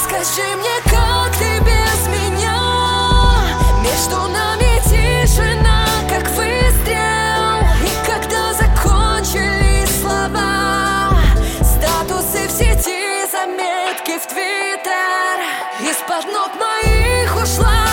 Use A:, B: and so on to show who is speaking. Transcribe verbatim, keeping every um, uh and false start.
A: Скажи мне, как ты без меня? Между нами тишина, как выстрел. И когда закончились слова, статусы в сети, заметки в Твиттер, из-под ног моих ушла